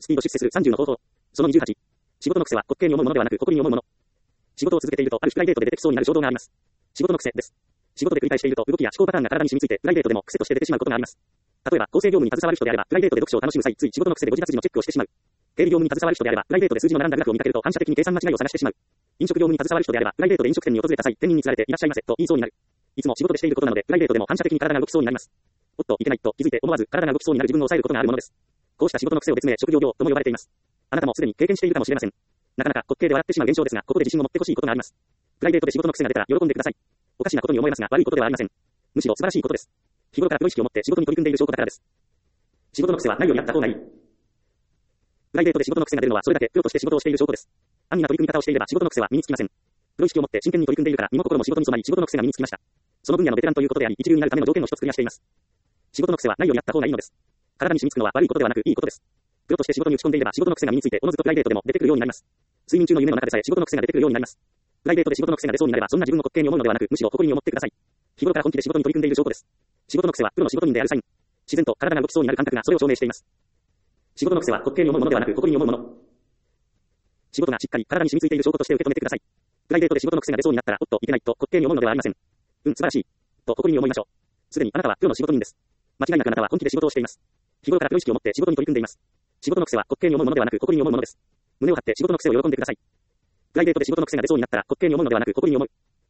スピード出世する30の方法。その28。仕事の癖は滑稽に思うものではなく誇りに思うもの。仕事を続けているとある日プライベートで出てきそうになる衝動があります。仕事の癖です。仕事で繰り返していると動きや思考パターンが体に染みついてプライベートでも癖として出てしまうことがあります。例えば、構成業務に携わる人であれば、プライベートで読書を楽しむ際、つい仕事の癖で誤字脱字のチェックをしてしまう。経理業務に携わる人であれば、プライベートで数字の並んだグラフを見かけると反射的に計算間違いを探してしまう。飲食業務に携わる人であれば、プライベートで飲食店に訪れた際、店員につられていらっしゃいませと言いそうになる。いつも仕事でしていることなので、プライベートでも反射的に体が動きそうになります。おっと、いけないと気づいて思わず体が動きそうになる自分を抑えることがあるものです。こうした仕事の癖を別名、職業病とも呼ばれています。あなたもすでに経験しているかもしれません。なかなか滑稽で笑ってしまう現象ですが、ここで自信を持ってほしいことがあります。プライベートで仕事の癖が出たら喜んでください。おかしなことに思えますが、悪いことではありません。むしろ素晴らしいことです。日頃からプロ意識を持って仕事に取り組んでいる証拠だからです。仕事の癖はないようにやった方がいい。プライベートで仕事の癖が出るのはそれだけプロとして仕事をしている証拠です。安易な取り組み方をしていれば仕事の癖は身につきません。プロ意識を持って真剣に取り組んでいるから身も心も仕事に染まり仕事の癖が身につきました。その分野のベテランということであり、一流になるための条件の一つクリアしています。仕事の癖はないようにやった方がいいのです。体に染みつくのは悪いことではなくいいことです。プロとして仕事に打ち込んでいれば仕事の癖が身についておのずとプライベートでも出てくるようになります。睡眠中の夢の中でさえ仕事の癖が出てくるようになります。プライベートで仕事の癖が出そうになればそんな自分を滑稽に思うのではなくむしろ誇りに思ってください。日頃から本気で仕事に取り組んでいる証拠です。仕事の癖はプロの仕事人であるサイン。自然と体が動きそうになる感覚がそれを証明しています。仕事の癖は滑稽に思うものではなく誇りに思うもの。仕事がしっかり体に染みついている証拠として受け止めてください。プライベートで仕事の癖が出そうになったらおっといけないと滑稽に思うのではありません。素晴らしい。と誇りに思いましょう。すでにあなたはプロの仕事人です。間違いなくあなたは本気で仕事をしています。日頃からプロ意識を持って仕事に取り組んでいます。仕事の癖は滑稽に思うものではなく誇りに思うものです。胸を張って仕事の癖を喜んでください。プライベートで仕事の癖が出そうになったら滑稽に思うのではなく誇りに思う。